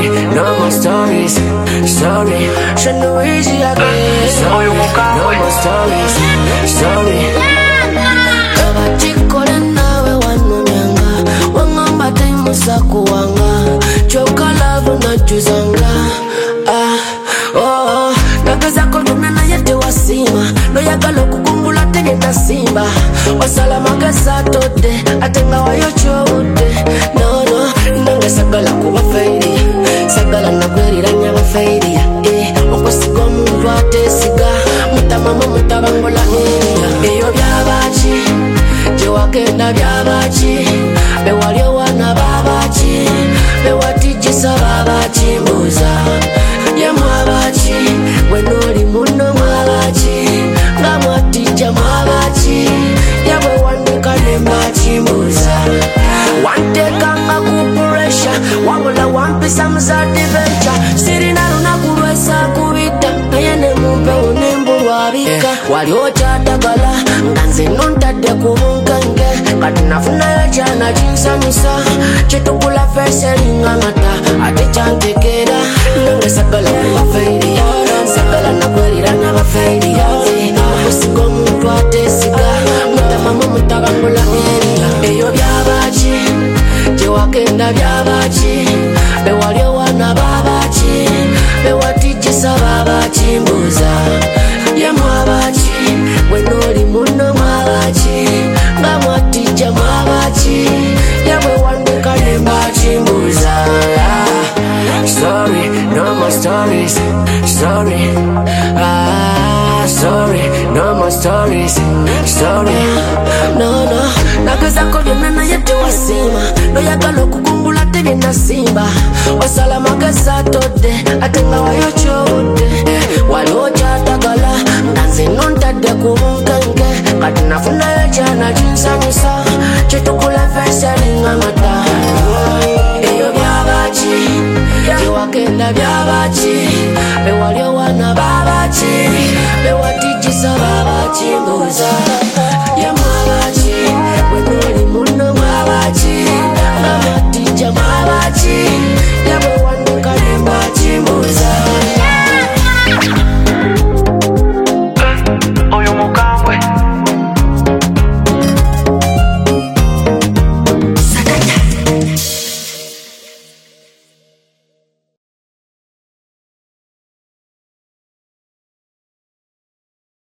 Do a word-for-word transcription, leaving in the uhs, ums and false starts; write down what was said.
Sorry, no more stories. Sorry, should know easy again. Sorry, no more stories. Sorry. Kabachikole nawe wanunyanga, wangamba taimusa kuwanga, choka love na chuzanga. Ah, oh, nakaza kodumna na yete wasima, no yakalo kukumbula tege na simba. Osala magasa tote, atenga wayo chote. No, no, nanga sagala kuwa faidi, sagala na kweri ranya wa faidi. Eh, oko sigo mungu ate siga, muta mama muta bangola eh. Eyo byabachi, jewa kenda byabachi, be walio wana babachi, be watijisa babachi mbuza. Ye mwabachi, wenoli muno mwabachi, nga mwatija mwabachi, yawe wandeka nembachi mbuza. Wandeka nga kupuresha, wabula wampisa mzadi venture. Siri naruna kuruesa kubita, kayene mumpe unembu wabika. Waliocha dagala, nganzi nuntade kubunkange. Katinafuna ya jana jinsa misa, chitukula fese ringangata, ati chantekera. Nanga sagala kuwa faidi, sagala na kweli rana wa faidi. Musigo mtu ate siga, muta mama muta bangola area. Eyo byabachi, jewa kenda byabachi, be walio wana babachi, be watijisa babachi mbuza. Ye mwabachi, wenoli muno mwabachi, nga mwatija mwabachi, yawe wandeka nembachi mbuza. Sorry, no more stories. Sorry, ah, sorry, no more stories. Sorry, no, no. Nakaza kodumna na yete wasima, no yakalo kukumbula tege na simba. Osala magasa tote, atenga wayo